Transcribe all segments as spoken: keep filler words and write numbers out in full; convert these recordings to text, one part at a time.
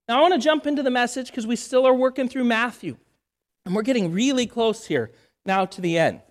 Now I want to jump into the message because we still are working through Matthew. And we're getting really close here now to the end.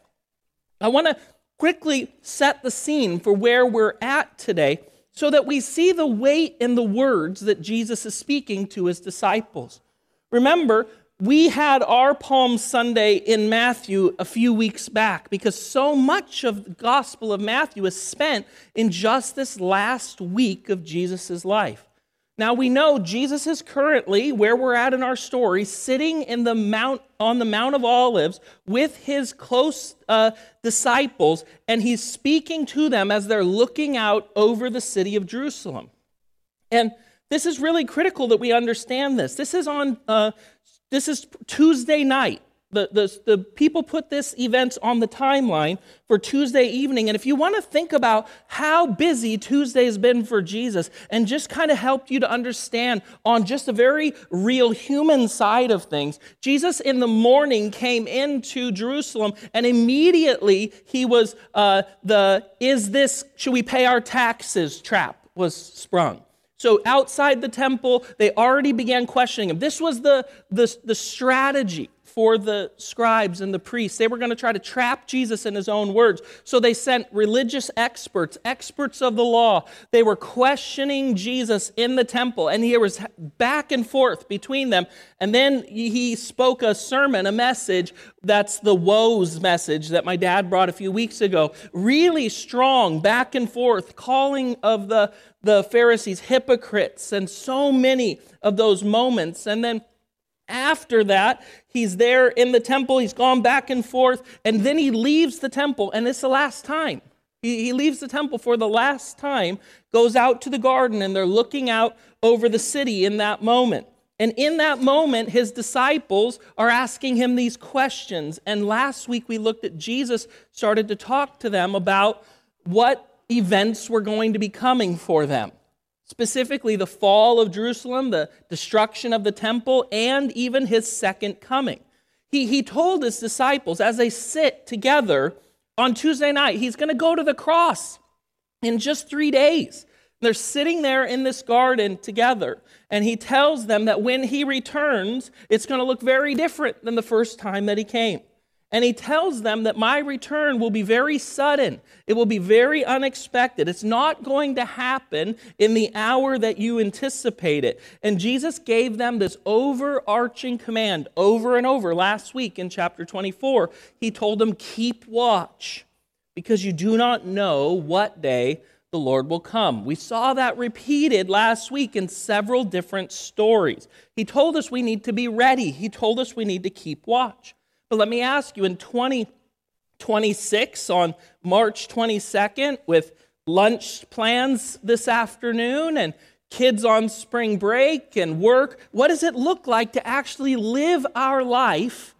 I want to quickly set the scene for where we're at today so that we see the weight in the words that Jesus is speaking to his disciples. Remember, we had our Palm Sunday in Matthew a few weeks back because so much of the Gospel of Matthew is spent in just this last week of Jesus' life. Now we know Jesus is currently, where we're at in our story, sitting in the mount on the Mount of Olives with his close uh, disciples, and he's speaking to them as they're looking out over the city of Jerusalem. And this is really critical that we understand this. This is on uh, this is Tuesday night. The, the, the people put this event on the timeline for Tuesday evening. And if you want to think about how busy Tuesday has been for Jesus and just kind of help you to understand on just a very real human side of things, Jesus in the morning came into Jerusalem and immediately he was, uh, the, is this, should we pay our taxes trap was sprung. So outside the temple, they already began questioning him. This was the, the, the strategy for the scribes and the priests. They were going to try to trap Jesus in his own words. So they sent religious experts, experts of the law. They were questioning Jesus in the temple, and there was back and forth between them. And then he spoke a sermon, a message that's the woes message that my dad brought a few weeks ago. Really strong, back and forth, calling of the, the Pharisees hypocrites, and so many of those moments. And then after that, he's there in the temple, he's gone back and forth, and then he leaves the temple, and it's the last time. He, he leaves the temple for the last time, goes out to the garden, and they're looking out over the city in that moment. And in that moment, his disciples are asking him these questions. And last week we looked at Jesus started to talk to them about what events were going to be coming for them. Specifically, the fall of Jerusalem, the destruction of the temple, and even his second coming. He, he told his disciples as they sit together on Tuesday night, he's going to go to the cross in just three days. They're sitting there in this garden together, and he tells them that when he returns, it's going to look very different than the first time that he came. And he tells them that my return will be very sudden. It will be very unexpected. It's not going to happen in the hour that you anticipate it. And Jesus gave them this overarching command over and over. Last week in chapter twenty-four, he told them, keep watch, because you do not know what day the Lord will come. We saw that repeated last week in several different stories. He told us we need to be ready. He told us we need to keep watch. But let me ask you, in twenty twenty-six, on March twenty-second, with lunch plans this afternoon and kids on spring break and work, what does it look like to actually live our life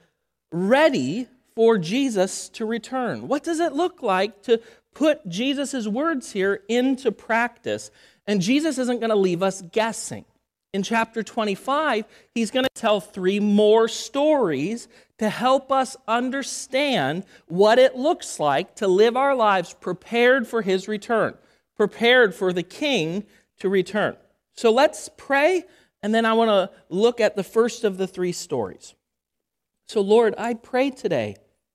ready for Jesus to return? What does it look like to put Jesus' words here into practice? And Jesus isn't going to leave us guessing. In chapter twenty-five, he's going to tell three more stories to help us understand what it looks like to live our lives prepared for his return, prepared for the King to return. So let's pray, and then I want to look at the first of the three stories. So Lord, I pray today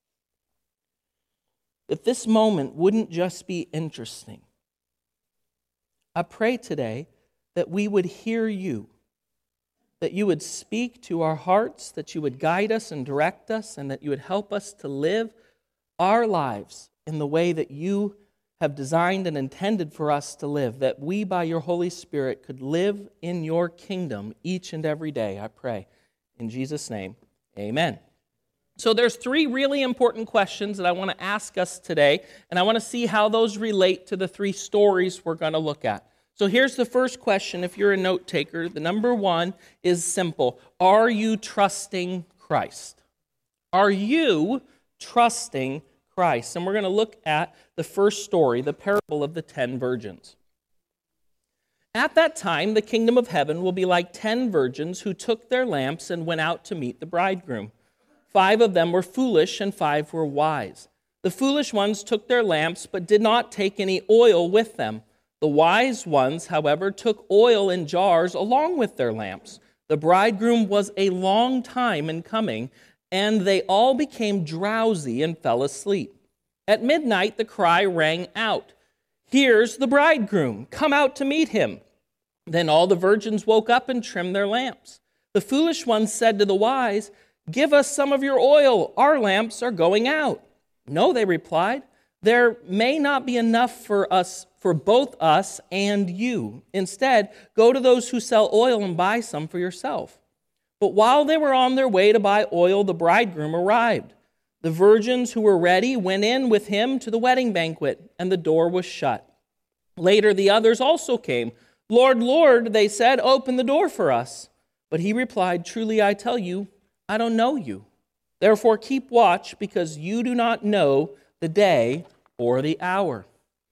that this moment wouldn't just be interesting. I pray today that we would hear you, that you would speak to our hearts, that you would guide us and direct us, and that you would help us to live our lives in the way that you have designed and intended for us to live, that we, by your Holy Spirit, could live in your kingdom each and every day, I pray. In Jesus' name, amen. So there's three really important questions that I want to ask us today, and I want to see how those relate to the three stories we're going to look at. So here's the first question if you're a note taker. The number one is simple. Are you trusting Christ? Are you trusting Christ? And we're going to look at the first story, the parable of the ten virgins. At that time, the kingdom of heaven will be like ten virgins who took their lamps and went out to meet the bridegroom. Five of them were foolish and five were wise. The foolish ones took their lamps but did not take any oil with them. The wise ones, however, took oil in jars along with their lamps. The bridegroom was a long time in coming, and they all became drowsy and fell asleep. At midnight, the cry rang out, 'Here's the bridegroom, come out to meet him.' Then all the virgins woke up and trimmed their lamps. The foolish ones said to the wise, 'Give us some of your oil, our lamps are going out.' 'No,' they replied, 'there may not be enough for us, for both us and you. Instead, go to those who sell oil and buy some for yourself.' But while they were on their way to buy oil, the bridegroom arrived. The virgins who were ready went in with him to the wedding banquet, and the door was shut. Later the others also came. 'Lord, Lord,' they said, 'open the door for us.' But he replied, 'Truly I tell you, I don't know you. Therefore keep watch, because you do not know the day or the hour.'"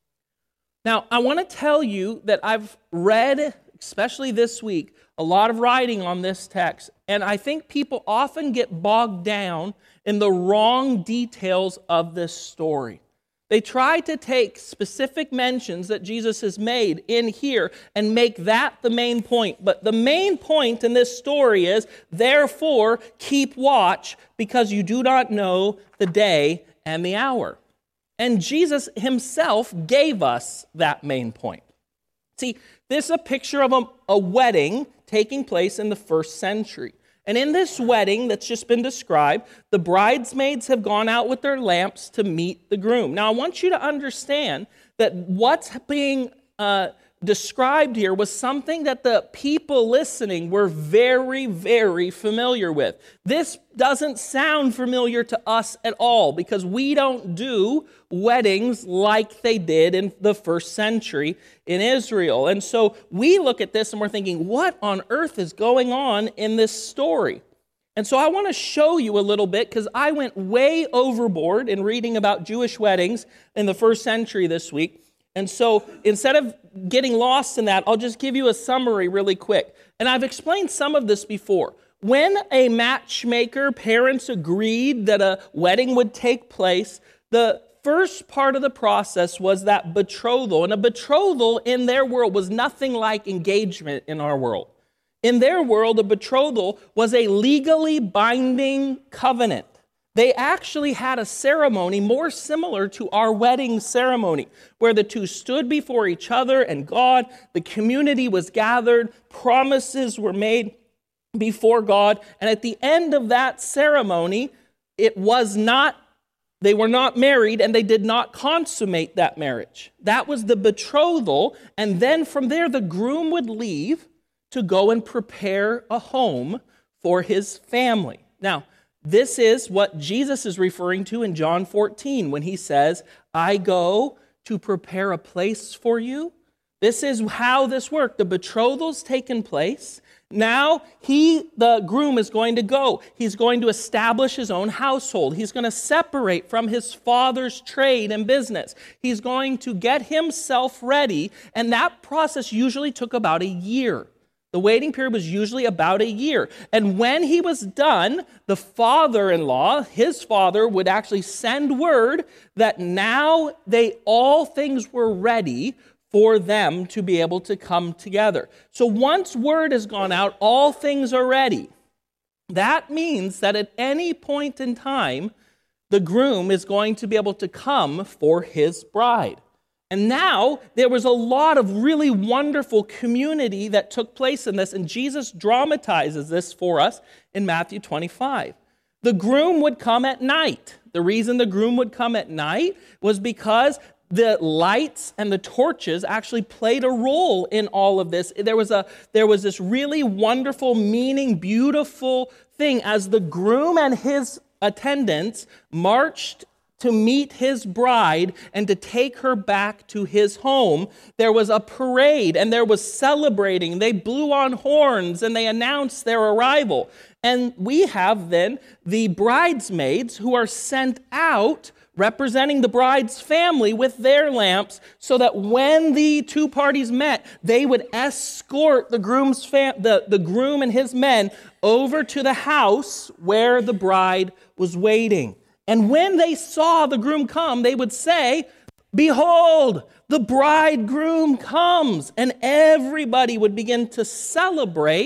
Now, I want to tell you that I've read, especially this week, a lot of writing on this text, and I think people often get bogged down in the wrong details of this story. They try to take specific mentions that Jesus has made in here and make that the main point. But the main point in this story is, therefore, keep watch, because you do not know the day and the hour. And Jesus himself gave us that main point. See, this is a picture of a, a wedding taking place in the first century. And in this wedding that's just been described, the bridesmaids have gone out with their lamps to meet the groom. Now, I want you to understand that what's being uh, described here was something that the people listening were very, very familiar with. This doesn't sound familiar to us at all, because we don't do weddings like they did in the first century in Israel. And so we look at this and we're thinking, what on earth is going on in this story? And so I want to show you a little bit, because I went way overboard in reading about Jewish weddings in the first century this week. And so instead of getting lost in that, I'll just give you a summary really quick. And I've explained some of this before. When a matchmaker, parents agreed that a wedding would take place, the first part of the process was that betrothal. And a betrothal in their world was nothing like engagement in our world. In their world, a betrothal was a legally binding covenant. They actually had a ceremony more similar to our wedding ceremony, where the two stood before each other and God, the community was gathered, promises were made before God, and at the end of that ceremony, it was not, they were not married, and they did not consummate that marriage. That was the betrothal, and then from there, the groom would leave to go and prepare a home for his family. Now, this is what Jesus is referring to in John fourteen when he says, "I go to prepare a place for you." This is how this worked. The betrophal's taken place. Now he, the groom, is going to go. He's going to establish his own household. He's going to separate from his father's trade and business. He's going to get himself ready, and that process usually took about a year. The waiting period was usually about a year. And when he was done, the father-in-law, his father, would actually send word that now they all things were ready for them to be able to come together. So once word has gone out, all things are ready. That means that at any point in time, the groom is going to be able to come for his bride. And now there was a lot of really wonderful community that took place in this, and Jesus dramatizes this for us in Matthew twenty-five. The groom would come at night. The reason the groom would come at night was because the lights and the torches actually played a role in all of this. There was a there was this really wonderful, meaning, beautiful thing as the groom and his attendants marched to meet his bride and to take her back to his home. There was a parade and there was celebrating. They blew on horns and they announced their arrival. And we have then the bridesmaids who are sent out representing the bride's family with their lamps, so that when the two parties met, they would escort the groom's fam- the, the groom and his men over to the house where the bride was waiting. And when they saw the groom come, they would say, "Behold, the bridegroom comes." And everybody would begin to celebrate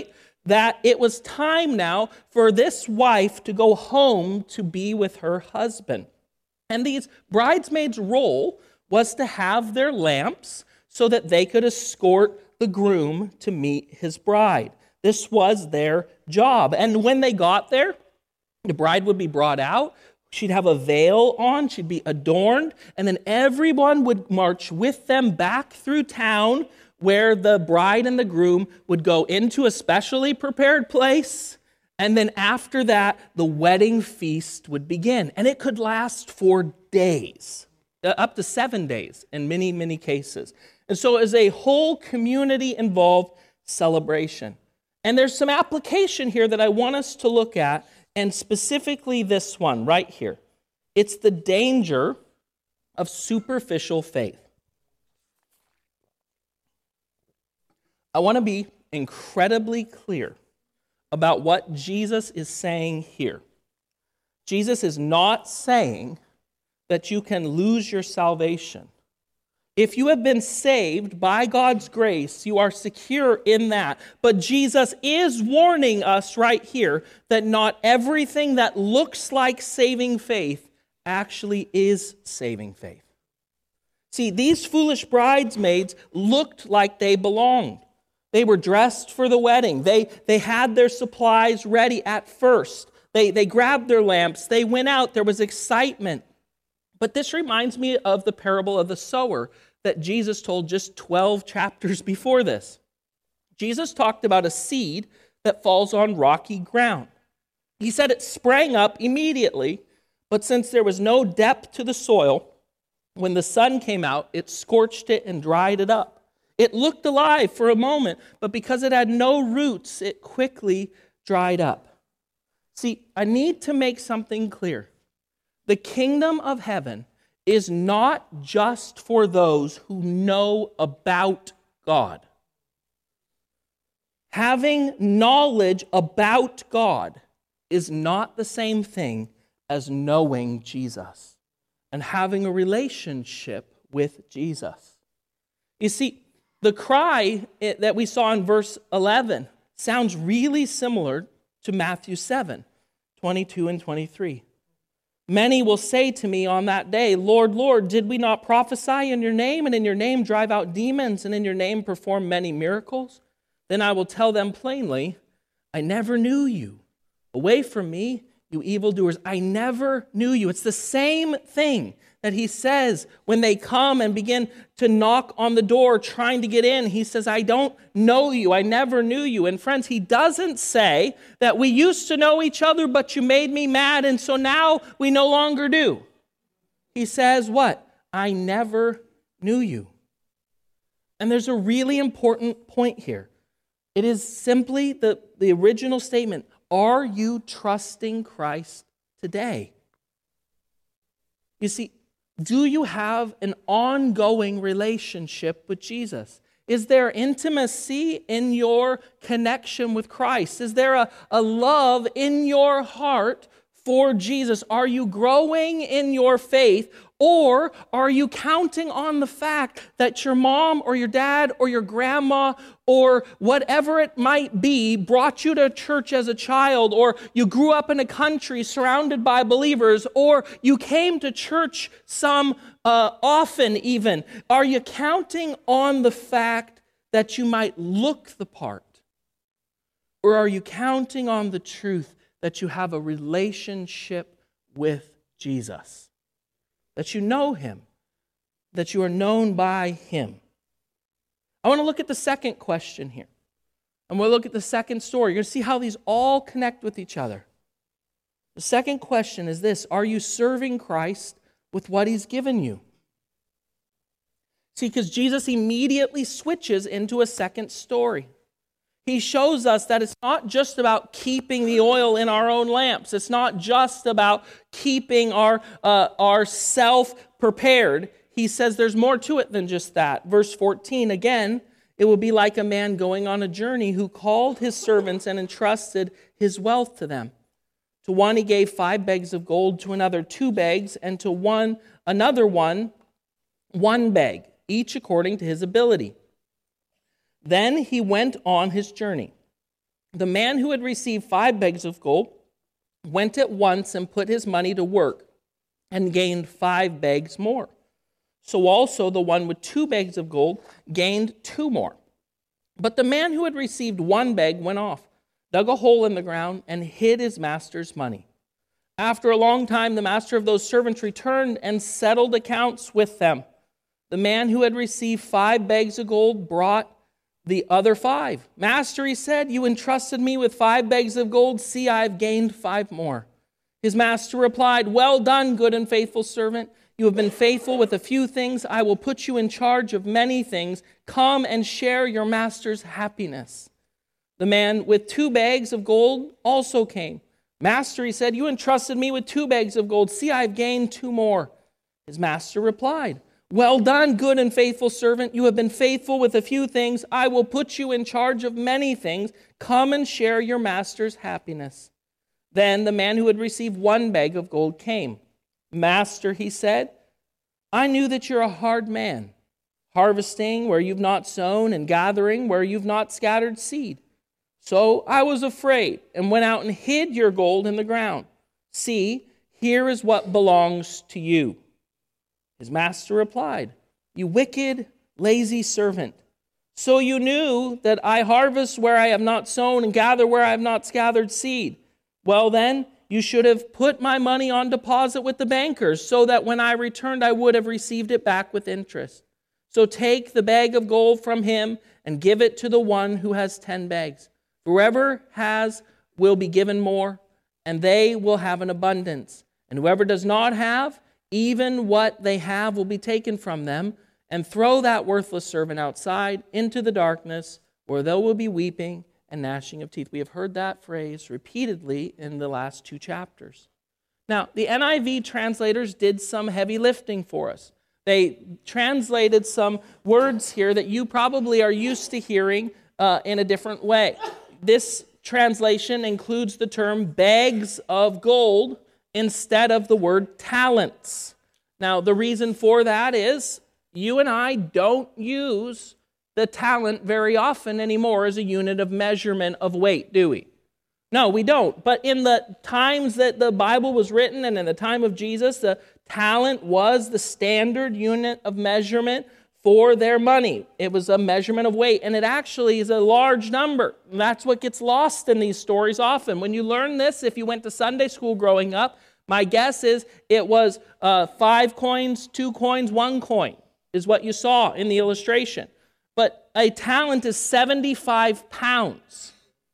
that it was time now for this wife to go home to be with her husband. And these bridesmaids' role was to have their lamps so that they could escort the groom to meet his bride. This was their job. And when they got there, the bride would be brought out. She'd have a veil on. She'd be adorned. And then everyone would march with them back through town, where the bride and the groom would go into a specially prepared place. And then after that, the wedding feast would begin. And it could last for days, up to seven days in many, many cases. And so it was a whole community-involved celebration. And there's some application here that I want us to look at, and specifically this one right here. It's the danger of superficial faith. I want to be incredibly clear about what Jesus is saying here. Jesus is not saying that you can lose your salvation. If you have been saved by God's grace, you are secure in that. But Jesus is warning us right here that not everything that looks like saving faith actually is saving faith. See, these foolish bridesmaids looked like they belonged. They were dressed for the wedding. They, they had their supplies ready at first. They, they grabbed their lamps. They went out. There was excitement. But this reminds me of the parable of the sower that Jesus told just twelve chapters before this. Jesus talked about a seed that falls on rocky ground. He said it sprang up immediately, but since there was no depth to the soil, when the sun came out, it scorched it and dried it up. It looked alive for a moment, but because it had no roots, it quickly dried up. See, I need to make something clear. The kingdom of heaven is not just for those who know about God. Having knowledge about God is not the same thing as knowing Jesus and having a relationship with Jesus. You see, the cry that we saw in verse eleven sounds really similar to Matthew seven, twenty-two and twenty-three. Many will say to me on that day, Lord, Lord, did we not prophesy in your name, and in your name drive out demons, and in your name perform many miracles? Then I will tell them plainly, I never knew you. Away from me, you evildoers. I never knew you. It's the same thing that he says when they come and begin to knock on the door trying to get in. He says, I don't know you. I never knew you. And friends, he doesn't say that we used to know each other, but you made me mad, and so now we no longer do. He says what? I never knew you. And there's a really important point here. It is simply the, the original statement. Are you trusting Christ today? You see, do you have an ongoing relationship with Jesus? Is there intimacy in your connection with Christ? Is there a, a love in your heart for Jesus? Are you growing in your faith, or are you counting on the fact that your mom or your dad or your grandma or whatever it might be brought you to church as a child, or you grew up in a country surrounded by believers, or you came to church some uh, often even? Are you counting on the fact that you might look the part? Or are you counting on the truth that you have a relationship with Jesus? That you know him, that you are known by him. I want to look at the second question here. And we'll look at the second story. You're going to see how these all connect with each other. The second question is this: are you serving Christ with what he's given you? See, because Jesus immediately switches into a second story. He shows us that it's not just about keeping the oil in our own lamps. It's not just about keeping our uh, ourself prepared. He says there's more to it than just that. Verse fourteen, again, it will be like a man going on a journey who called his servants and entrusted his wealth to them. To one he gave five bags of gold, to another two bags, and to one another one one bag, each according to his ability. Then he went on his journey. The man who had received five bags of gold went at once and put his money to work and gained five bags more. So also the one with two bags of gold gained two more. But the man who had received one bag went off, dug a hole in the ground, and hid his master's money. After a long time, the master of those servants returned and settled accounts with them. The man who had received five bags of gold brought the other five. Master, he said, you entrusted me with five bags of gold. See, I have gained five more. His master replied, well done, good and faithful servant. You have been faithful with a few things. I will put you in charge of many things. Come and share your master's happiness. The man with two bags of gold also came. Master, he said, you entrusted me with two bags of gold. See, I have gained two more. His master replied, well done, good and faithful servant. You have been faithful with a few things. I will put you in charge of many things. Come and share your master's happiness. Then the man who had received one bag of gold came. Master, he said, I knew that you're a hard man, harvesting where you've not sown and gathering where you've not scattered seed. So I was afraid and went out and hid your gold in the ground. See, here is what belongs to you. His master replied, you wicked, lazy servant. So you knew that I harvest where I have not sown and gather where I have not gathered seed. Well then, you should have put my money on deposit with the bankers, so that when I returned I would have received it back with interest. So take the bag of gold from him and give it to the one who has ten bags. Whoever has will be given more, and they will have an abundance. And whoever does not have, even what they have will be taken from them. And throw that worthless servant outside into the darkness, where there will be weeping and gnashing of teeth. We have heard that phrase repeatedly in the last two chapters. Now, the N I V translators did some heavy lifting for us. They translated some words here that you probably are used to hearing uh, in a different way. This translation includes the term bags of gold instead of the word talents. Now, the reason for that is you and I don't use the talent very often anymore as a unit of measurement of weight, do we? No, we don't. But in the times that the Bible was written and in the time of Jesus, the talent was the standard unit of measurement for their money. It was a measurement of weight, and it actually is a large number. And that's what gets lost in these stories often. When you learn this, if you went to Sunday school growing up, my guess is it was uh, five coins, two coins, one coin is what you saw in the illustration. But a talent is seventy-five pounds.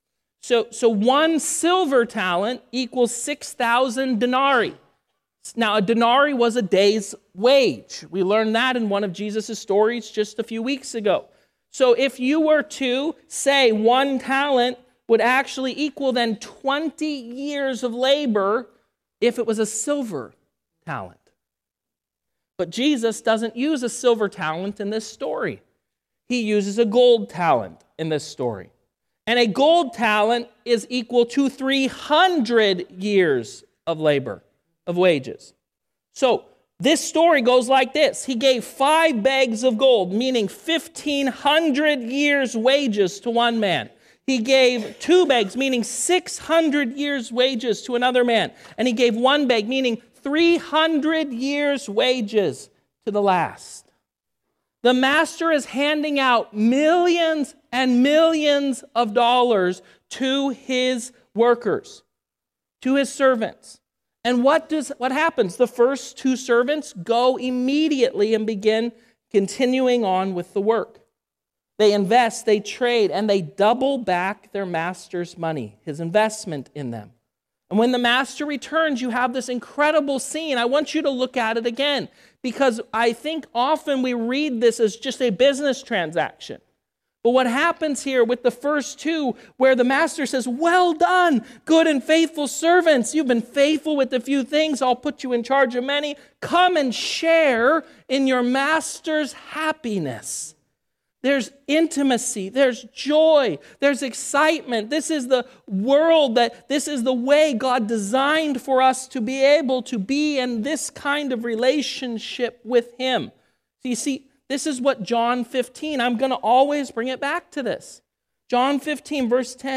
So, so one silver talent equals six thousand denarii. Now, a denarii was a day's wage. We learned that in one of Jesus' stories just a few weeks ago. So if you were to say one talent would actually equal then twenty years of labor if it was a silver talent. But Jesus doesn't use a silver talent in this story. He uses a gold talent in this story. And a gold talent is equal to three hundred years of labor, of wages. So this story goes like this. He gave five bags of gold, meaning fifteen hundred years wages to one man. He gave two bags, meaning six hundred years wages to another man. And he gave one bag, meaning three hundred years wages to the last. The master is handing out millions and millions of dollars to his workers, to his servants. And what does what happens? The first two servants go immediately and begin continuing on with the work. They invest, they trade, and they double back their master's money, his investment in them. And when the master returns, you have this incredible scene. I want you to look at it again, because I think often we read this as just a business transaction. But what happens here with the first two, where the master says, well done, good and faithful servants. You've been faithful with a few things. I'll put you in charge of many. Come and share in your master's happiness. There's intimacy, there's joy, there's excitement. This is the world that, this is the way God designed for us to be able to be in this kind of relationship with Him. So you see, this is what John fifteen, I'm going to always bring it back to this. John fifteen, verse ten.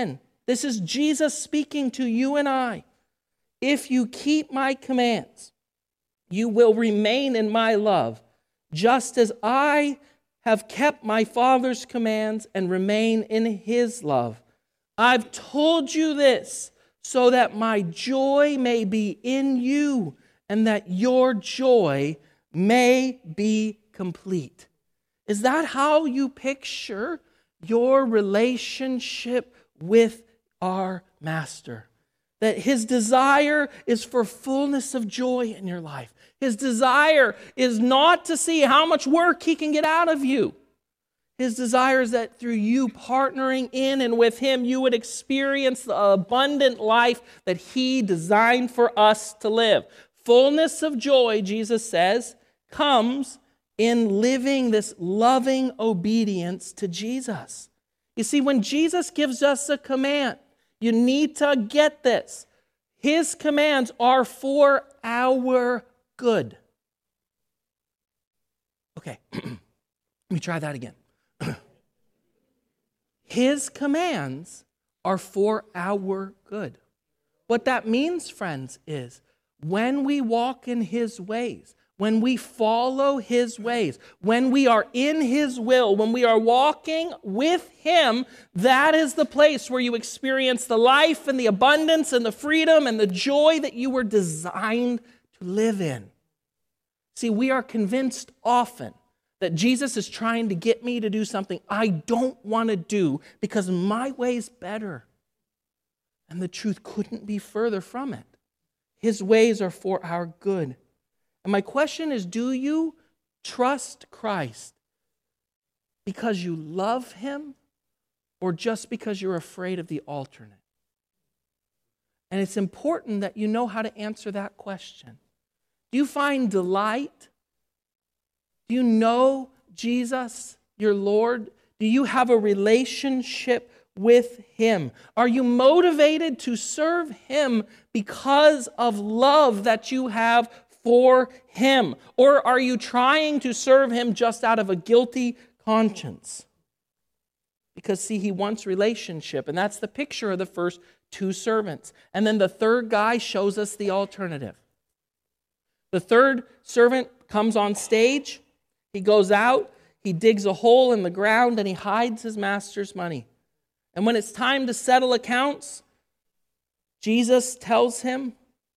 This is Jesus speaking to you and I. If you keep my commands, you will remain in my love, just as I have kept my Father's commands and remain in his love. I've told you this so that my joy may be in you and that your joy may be complete. Is that how you picture your relationship with our Master? That his desire is for fullness of joy in your life. His desire is not to see how much work he can get out of you. His desire is that through you partnering in and with him, you would experience the abundant life that he designed for us to live. Fullness of joy, Jesus says, comes in living this loving obedience to Jesus. You see, when Jesus gives us a command, you need to get this. His commands are for our good. Okay, let me try that again. His commands are for our good. What that means, friends, is when we walk in his ways, when we follow his ways, when we are in his will, when we are walking with him, that is the place where you experience the life and the abundance and the freedom and the joy that you were designed to live in. See, we are convinced often that Jesus is trying to get me to do something I don't want to do because my way's better. And the truth couldn't be further from it. His ways are for our good. And my question is, do you trust Christ because you love him or just because you're afraid of the alternate? And it's important that you know how to answer that question. Do you find delight? Do you know Jesus, your Lord? Do you have a relationship with him? Are you motivated to serve him because of love that you have for him? Or are you trying to serve him just out of a guilty conscience? Because, see, he wants relationship, and that's the picture of the first two servants. And then the third guy shows us the alternative. The third servant comes on stage. He goes out, he digs a hole in the ground, and he hides his master's money. And when it's time to settle accounts, Jesus tells him,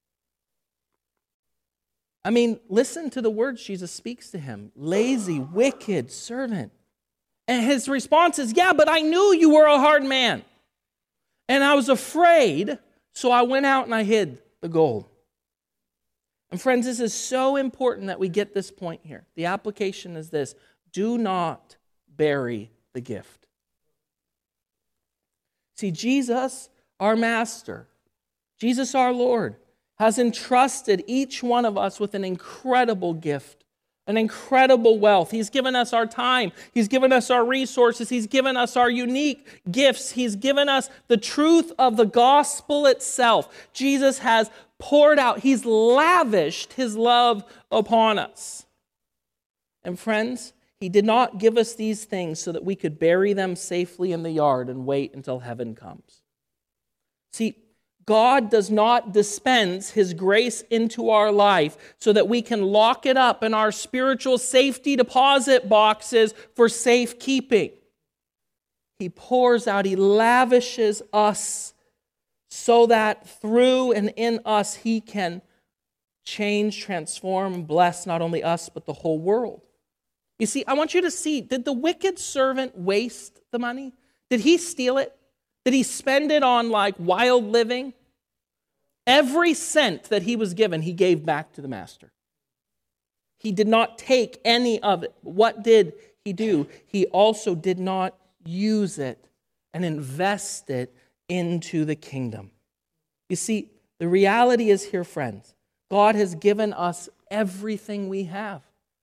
I mean, listen to the words Jesus speaks to him. Lazy, wicked servant. And his response is, yeah, but I knew you were a hard man. And I was afraid, so I went out and I hid the gold. And friends, this is so important that we get this point here. The application is this: do not bury the gift. See, Jesus, our Master, Jesus, our Lord, has entrusted each one of us with an incredible gift, an incredible wealth. He's given us our time. He's given us our resources. He's given us our unique gifts. He's given us the truth of the gospel itself. Jesus has poured out, he's lavished his love upon us. And friends, he did not give us these things so that we could bury them safely in the yard and wait until heaven comes. See, God does not dispense his grace into our life so that we can lock it up in our spiritual safety deposit boxes for safekeeping. He pours out, he lavishes us so that through and in us he can change, transform, and bless not only us but the whole world. You see, I want you to see, did the wicked servant waste the money? Did he steal it? Did he spend it on like wild living? Every cent that he was given, he gave back to the master. He did not take any of it. What did he do? He also did not use it and invest it into the kingdom. You see, the reality is here, friends, God has given us everything we have.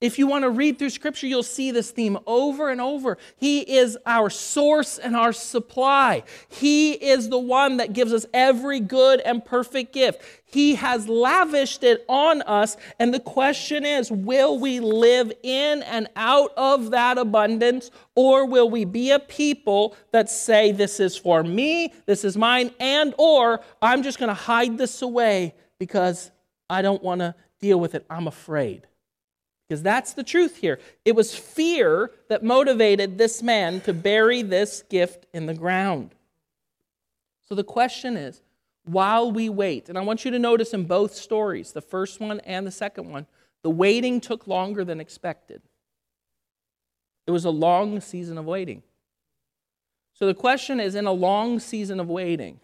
If you want to read through Scripture, you'll see this theme over and over. He is our source and our supply. He is the one that gives us every good and perfect gift. He has lavished it on us, and the question is, will we live in and out of that abundance, or will we be a people that say, this is for me, this is mine, and or I'm just going to hide this away because I don't want to deal with it. I'm afraid. Because that's the truth here. It was fear that motivated this man to bury this gift in the ground. So the question is, while we wait, and I want you to notice in both stories, the first one and the second one, the waiting took longer than expected. It was a long season of waiting. So the question is, in a long season of waiting,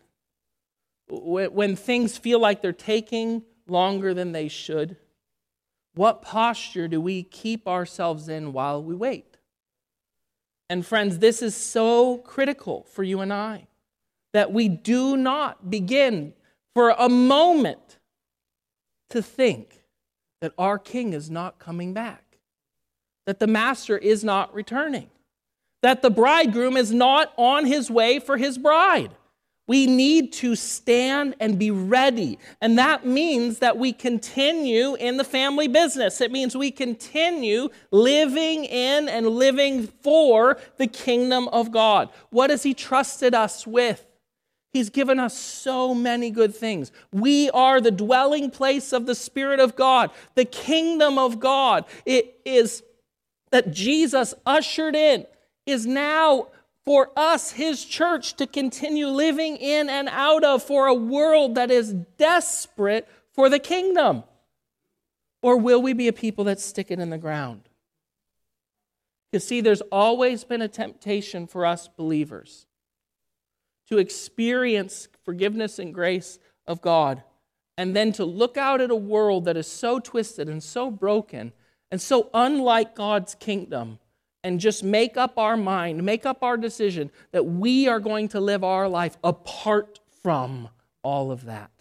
when things feel like they're taking longer than they should, what posture do we keep ourselves in while we wait? And friends, this is so critical for you and I, that we do not begin for a moment to think that our King is not coming back, that the Master is not returning, that the bridegroom is not on his way for his bride. We need to stand and be ready. And that means that we continue in the family business. It means we continue living in and living for the kingdom of God. What has He trusted us with? He's given us so many good things. We are the dwelling place of the Spirit of God. The kingdom of God, it is that Jesus ushered in, is now for us, His church, to continue living in and out of, for a world that is desperate for the kingdom? Or will we be a people that stick it in the ground? You see, there's always been a temptation for us believers to experience forgiveness and grace of God, and then to look out at a world that is so twisted and so broken and so unlike God's kingdom, and just make up our mind, make up our decision that we are going to live our life apart from all of that.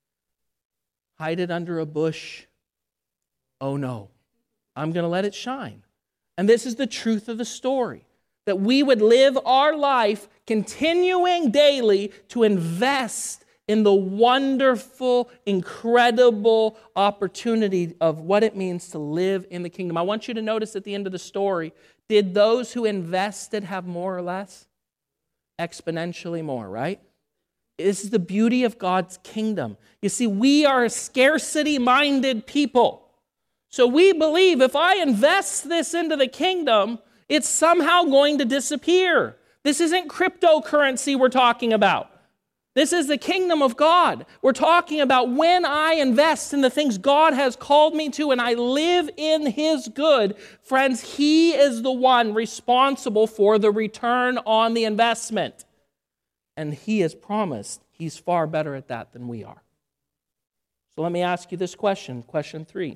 Hide it under a bush. Oh no, I'm going to let it shine. And this is the truth of the story, that we would live our life continuing daily to invest in the wonderful, incredible opportunity of what it means to live in the kingdom. I want you to notice at the end of the story, did those who invested have more or less? Exponentially more, right? This is the beauty of God's kingdom. You see, we are a scarcity-minded people. So we believe if I invest this into the kingdom, it's somehow going to disappear. This isn't cryptocurrency we're talking about. This is the kingdom of God. We're talking about when I invest in the things God has called me to and I live in His good, friends, He is the one responsible for the return on the investment. And He has promised He's far better at that than we are. So let me ask you this question, question three.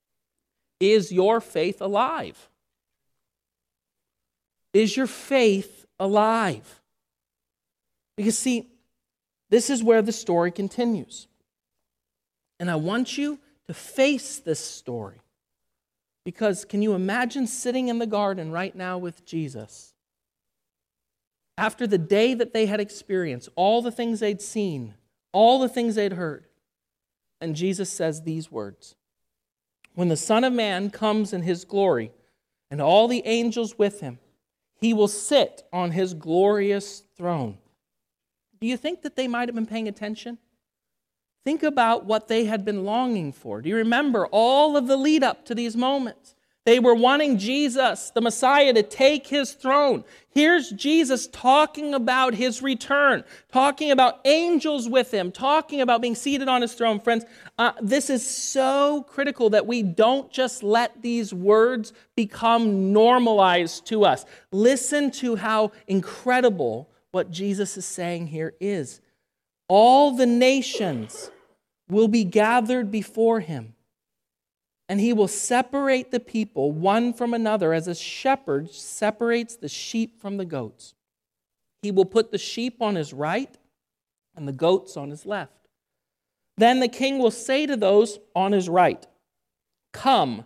Is your faith alive? Is your faith alive? Because see, this is where the story continues. And I want you to face this story. Because can you imagine sitting in the garden right now with Jesus? After the day that they had experienced, all the things they'd seen, all the things they'd heard. And Jesus says these words. When the Son of Man comes in His glory and all the angels with Him, He will sit on His glorious throne. Do you think that they might have been paying attention? Think about what they had been longing for. Do you remember all of the lead up to these moments? They were wanting Jesus, the Messiah, to take His throne. Here's Jesus talking about His return, talking about angels with Him, talking about being seated on His throne. Friends, uh, this is so critical that we don't just let these words become normalized to us. Listen to how incredible what Jesus is saying here is. All the nations will be gathered before Him, and He will separate the people one from another as a shepherd separates the sheep from the goats. He will put the sheep on His right and the goats on His left. Then the King will say to those on His right, "Come,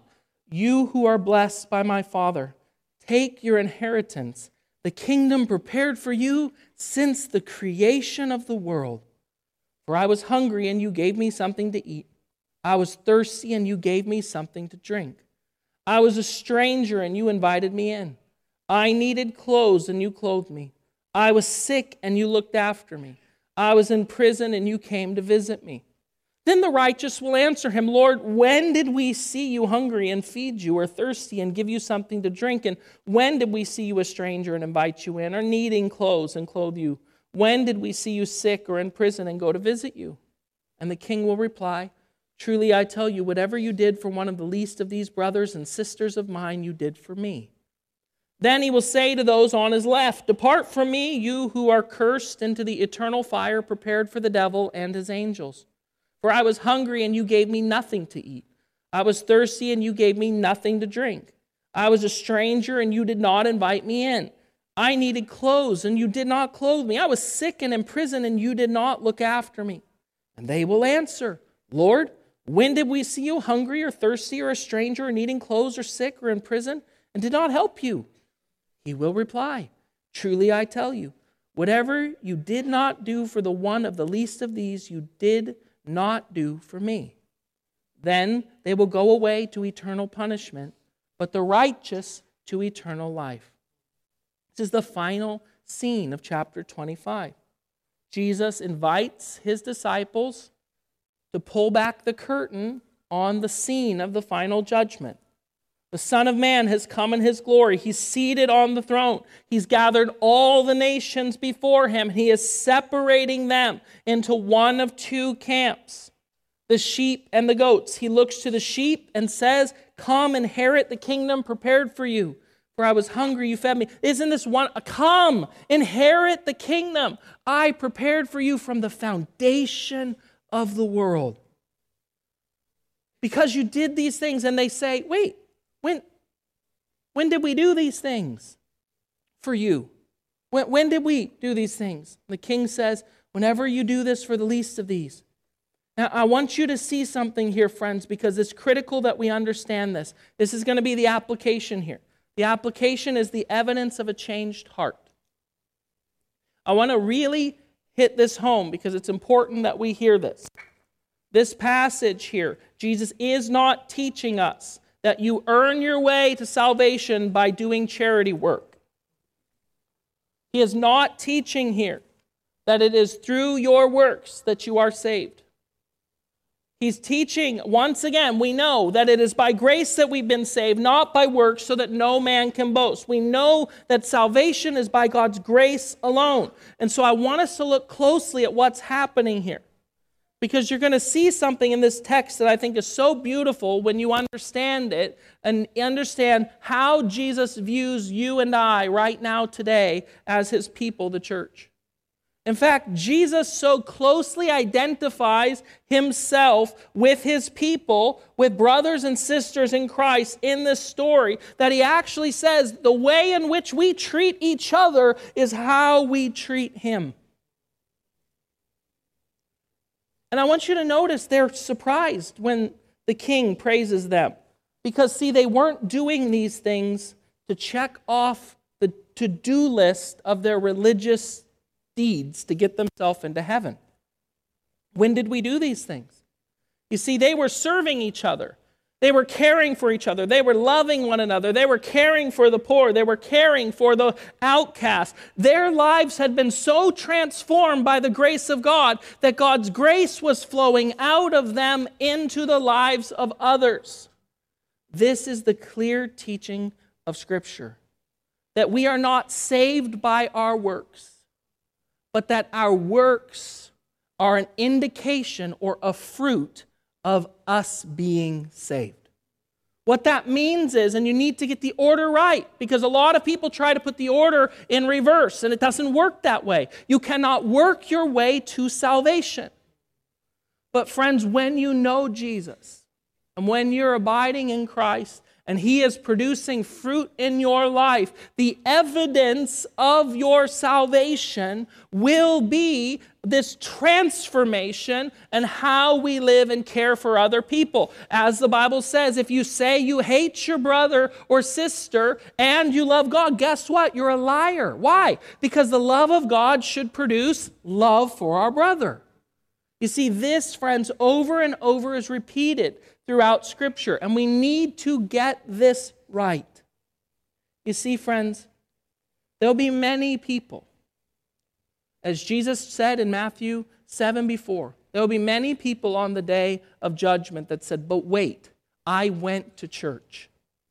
you who are blessed by my Father, take your inheritance, the kingdom prepared for you since the creation of the world. For I was hungry, and you gave me something to eat. I was thirsty, and you gave me something to drink. I was a stranger, and you invited me in. I needed clothes, and you clothed me. I was sick, and you looked after me. I was in prison, and you came to visit me. Then the righteous will answer him, Lord, when did we see you hungry and feed you, or thirsty and give you something to drink? And when did we see you a stranger and invite you in, or needing clothes and clothe you? When did we see you sick or in prison and go to visit you? And the king will reply, truly I tell you, whatever you did for one of the least of these brothers and sisters of mine, you did for me. Then he will say to those on his left, depart from me, you who are cursed, into the eternal fire prepared for the devil and his angels. For I was hungry, and you gave me nothing to eat. I was thirsty, and you gave me nothing to drink. I was a stranger, and you did not invite me in. I needed clothes, and you did not clothe me. I was sick and in prison, and you did not look after me. And they will answer, Lord, when did we see you hungry or thirsty or a stranger or needing clothes or sick or in prison and did not help you? He will reply, truly I tell you, whatever you did not do for the one of the least of these, you did not do for me. Then they will go away to eternal punishment, but the righteous to eternal life. This is the final scene of chapter twenty-five. Jesus invites his disciples to pull back the curtain on the scene of the final judgment. The Son of Man has come in his glory. He's seated on the throne. He's gathered all the nations before him. He is separating them into one of two camps, the sheep and the goats. He looks to the sheep and says, come, inherit the kingdom prepared for you. For I was hungry, you fed me. Isn't this one? Come, inherit the kingdom I prepared for you from the foundation of the world. Because you did these things, and they say, wait, when, when did we do these things for you? When, when did we do these things? The king says, whenever you do this for the least of these. Now, I want you to see something here, friends, because it's critical that we understand this. This is going to be the application here. The application is the evidence of a changed heart. I want to really hit this home because it's important that we hear this. This passage here, Jesus is not teaching us that you earn your way to salvation by doing charity work. He is not teaching here that it is through your works that you are saved. He's teaching, once again, we know that it is by grace that we've been saved, not by works, so that no man can boast. We know that salvation is by God's grace alone. And so I want us to look closely at what's happening here, because you're going to see something in this text that I think is so beautiful when you understand it and understand how Jesus views you and I right now today as his people, the church. In fact, Jesus so closely identifies himself with his people, with brothers and sisters in Christ in this story, that he actually says the way in which we treat each other is how we treat him. And I want you to notice they're surprised when the king praises them. Because, see, they weren't doing these things to check off the to-do list of their religious deeds to get themselves into heaven. When did we do these things? You see, they were serving each other. They were caring for each other. They were loving one another. They were caring for the poor. They were caring for the outcast. Their lives had been so transformed by the grace of God that God's grace was flowing out of them into the lives of others. This is the clear teaching of Scripture, that we are not saved by our works, but that our works are an indication or a fruit of us being saved. What that means is, and you need to get the order right, because a lot of people try to put the order in reverse, and it doesn't work that way. You cannot work your way to salvation. But friends, when you know Jesus, and when you're abiding in Christ, and He is producing fruit in your life, the evidence of your salvation will be this transformation and how we live and care for other people. As the Bible says, if you say you hate your brother or sister and you love God, guess what? You're a liar. Why? Because the love of God should produce love for our brother. You see, this, friends, over and over is repeated throughout Scripture, and we need to get this right. You see, friends, there'll be many people, as Jesus said in Matthew seven before, there'll be many people on the day of judgment that said, but wait, I went to church.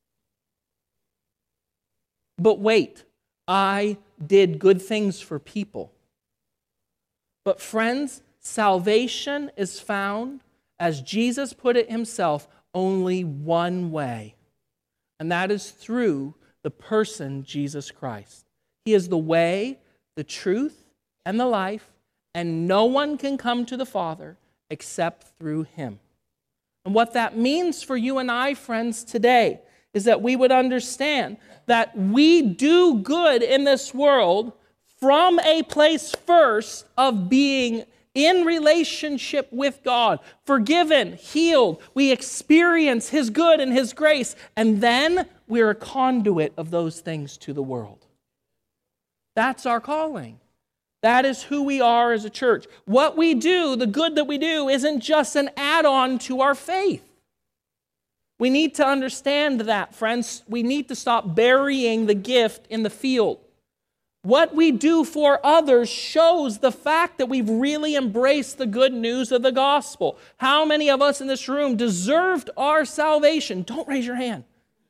But wait, I did good things for people. But friends, salvation is found, as Jesus put it Himself, only one way, and that is through the person Jesus Christ. He is the way, the truth, and the life, and no one can come to the Father except through Him. And what that means for you and I, friends, today is that we would understand that we do good in this world from a place first of being in relationship with God, forgiven, healed. We experience His good and His grace, and then we're a conduit of those things to the world. That's our calling. That is who we are as a church. What we do, the good that we do, isn't just an add-on to our faith. We need to understand that, friends. We need to stop burying the gift in the field. What we do for others shows the fact that we've really embraced the good news of the gospel. How many of us in this room deserved our salvation? Don't raise your hand.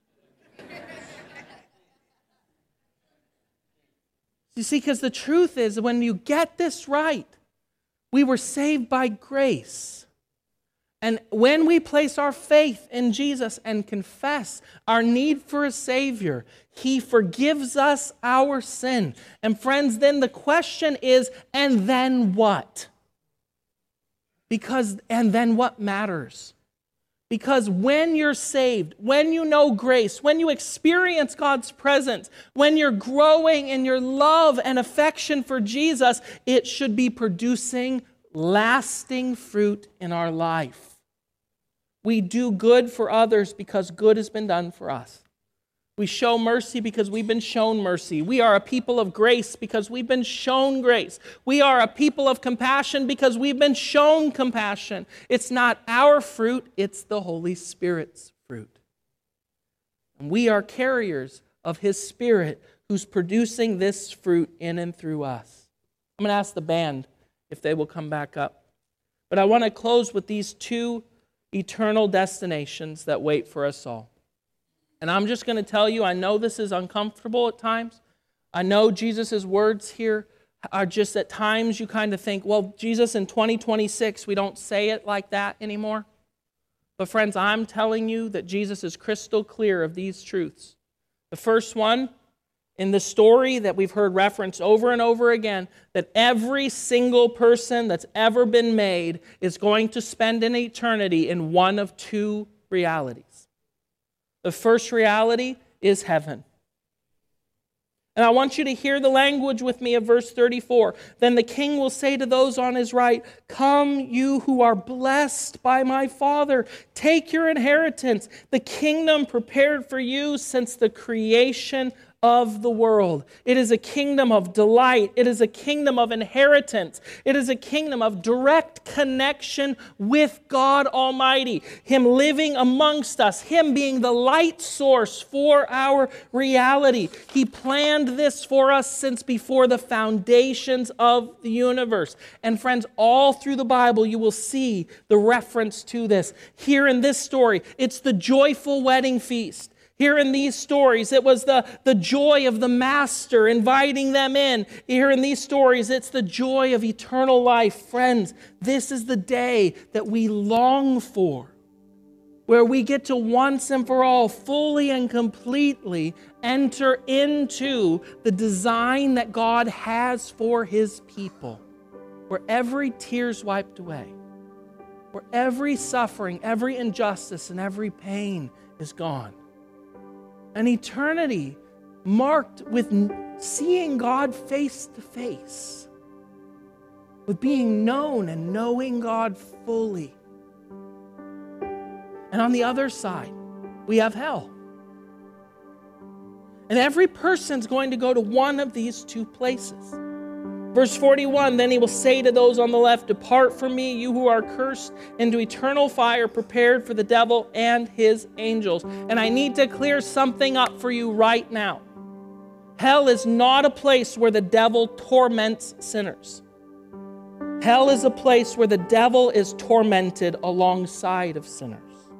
You see, because the truth is, when you get this right, we were saved by grace. And when we place our faith in Jesus and confess our need for a Savior, He forgives us our sin. And friends, then the question is, and then what? Because, and then what matters? Because when you're saved, when you know grace, when you experience God's presence, when you're growing in your love and affection for Jesus, it should be producing lasting fruit in our life. We do good for others because good has been done for us. We show mercy because we've been shown mercy. We are a people of grace because we've been shown grace. We are a people of compassion because we've been shown compassion. It's not our fruit, it's the Holy Spirit's fruit. And we are carriers of His Spirit who's producing this fruit in and through us. I'm going to ask the band if they will come back up. But I want to close with these two eternal destinations that wait for us all. And I'm just going to tell you, I know this is uncomfortable at times. I know Jesus' words here are just at times you kind of think, well, Jesus, in twenty twenty-six, we don't say it like that anymore. But friends, I'm telling you that Jesus is crystal clear of these truths. The first one, in the story that we've heard referenced over and over again, that every single person that's ever been made is going to spend an eternity in one of two realities. The first reality is heaven. And I want you to hear the language with me of verse thirty-four. Then the king will say to those on his right, "Come, you who are blessed by my Father, take your inheritance, the kingdom prepared for you since the creation of the world." It is a kingdom of delight. It is a kingdom of inheritance. It is a kingdom of direct connection with God Almighty. Him living amongst us. Him being the light source for our reality. He planned this for us since before the foundations of the universe. And friends, all through the Bible you will see the reference to this. Here in this story, it's the joyful wedding feast. Here in these stories, it was the, the joy of the Master inviting them in. Here in these stories, it's the joy of eternal life. Friends, this is the day that we long for, where we get to once and for all, fully and completely enter into the design that God has for His people, where every tear's wiped away, where every suffering, every injustice, and every pain is gone. An eternity marked with seeing God face to face, with being known and knowing God fully. And on the other side, we have hell. And every person's going to go to one of these two places. Verse forty-one, then he will say to those on the left, depart from me, you who are cursed, into eternal fire prepared for the devil and his angels. And I need to clear something up for you right now. Hell is not a place where the devil torments sinners. Hell is a place where the devil is tormented alongside of sinners.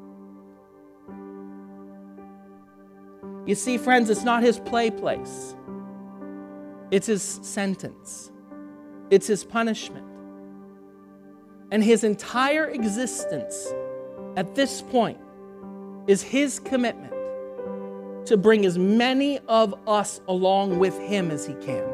You see, friends, it's not his play place. It's his sentence. It's his punishment. And his entire existence at this point is his commitment to bring as many of us along with him as he can.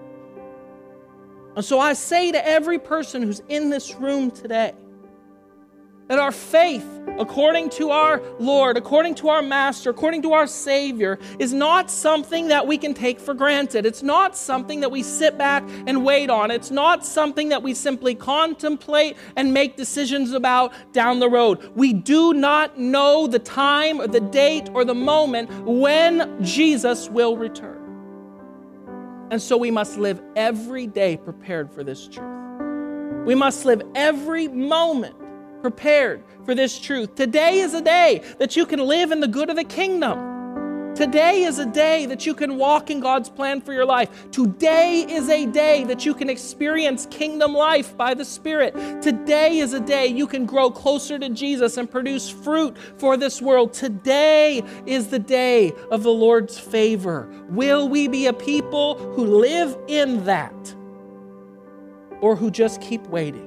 And so I say to every person who's in this room today, that our faith, according to our Lord, according to our Master, according to our Savior, is not something that we can take for granted. It's not something that we sit back and wait on. It's not something that we simply contemplate and make decisions about down the road. We do not know the time or the date or the moment when Jesus will return. And so we must live every day prepared for this truth. We must live every moment prepared for this truth. Today is a day that you can live in the good of the kingdom. Today is a day that you can walk in God's plan for your life. Today is a day that you can experience kingdom life by the Spirit. Today is a day you can grow closer to Jesus and produce fruit for this world. Today is the day of the Lord's favor. Will we be a people who live in that, or who just keep waiting?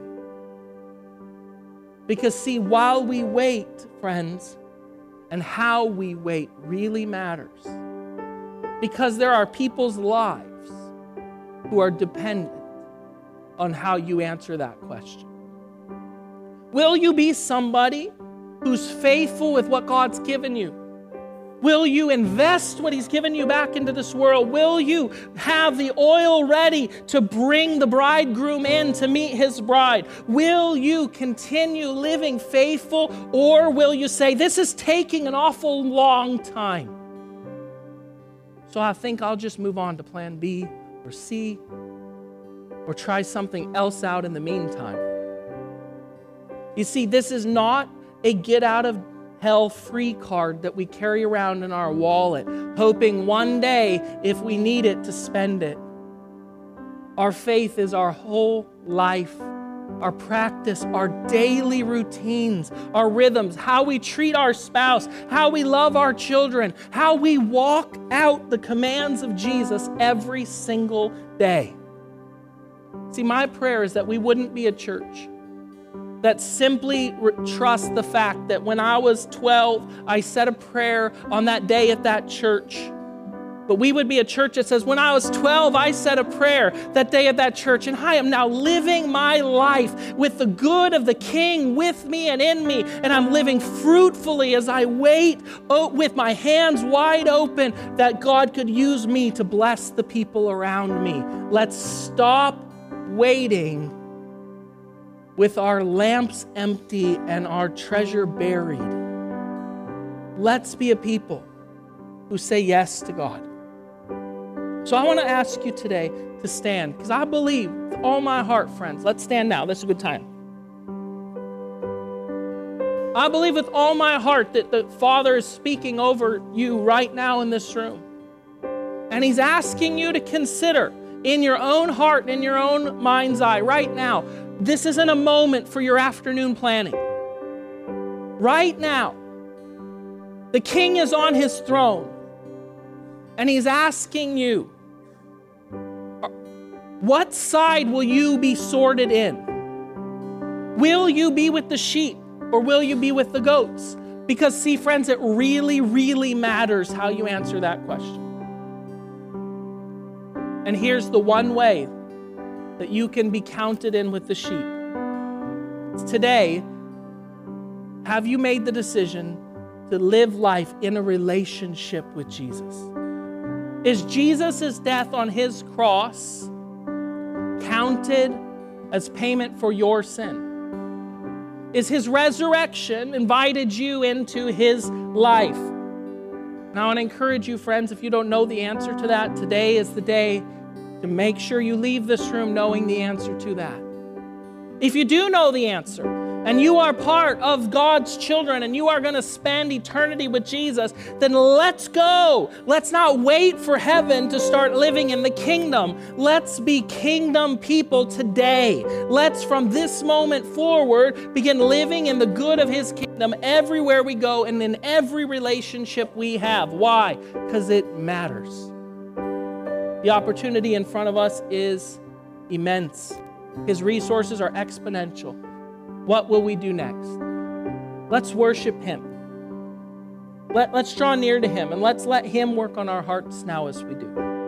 Because see, while we wait, friends, and how we wait really matters. Because there are people's lives who are dependent on how you answer that question. Will you be somebody who's faithful with what God's given you? Will you invest what he's given you back into this world? Will you have the oil ready to bring the bridegroom in to meet his bride? Will you continue living faithful, or will you say, this is taking an awful long time, so I think I'll just move on to plan B or C, or try something else out in the meantime? You see, this is not a get out of hell free card that we carry around in our wallet, hoping one day, if we need it, to spend it. Our faith is our whole life, our practice, our daily routines, our rhythms, how we treat our spouse, how we love our children, how we walk out the commands of Jesus every single day. See, my prayer is that we wouldn't be a church that simply re- trust the fact that when I was twelve, I said a prayer on that day at that church. But we would be a church that says, when I was twelve, I said a prayer that day at that church, and I am now living my life with the good of the King with me and in me, and I'm living fruitfully as I wait oh, with my hands wide open that God could use me to bless the people around me. Let's stop waiting with our lamps empty and our treasure buried. Let's be a people who say yes to God. So I want to ask you today to stand, because I believe with all my heart, friends, let's stand now. This is a good time. I believe with all my heart that the Father is speaking over you right now in this room. And he's asking you to consider in your own heart, in your own mind's eye right now, this isn't a moment for your afternoon planning. Right now, the King is on his throne, and he's asking you, what side will you be sorted in? Will you be with the sheep, or will you be with the goats? Because see, friends, it really, really matters how you answer that question. And here's the one way that you can be counted in with the sheep. Today, have you made the decision to live life in a relationship with Jesus? Is Jesus' death on his cross counted as payment for your sin? Is his resurrection invited you into his life? Now, I want to encourage you, friends, if you don't know the answer to that, today is the day to make sure you leave this room knowing the answer to that. If you do know the answer, and you are part of God's children, and you are going to spend eternity with Jesus, then let's go. Let's not wait for heaven to start living in the kingdom. Let's be kingdom people today. Let's, from this moment forward, begin living in the good of his kingdom everywhere we go and in every relationship we have. Why? Because it matters. The opportunity in front of us is immense. His resources are exponential. What will we do next? Let's worship him. Let, let's draw near to him, and let's let him work on our hearts now as we do.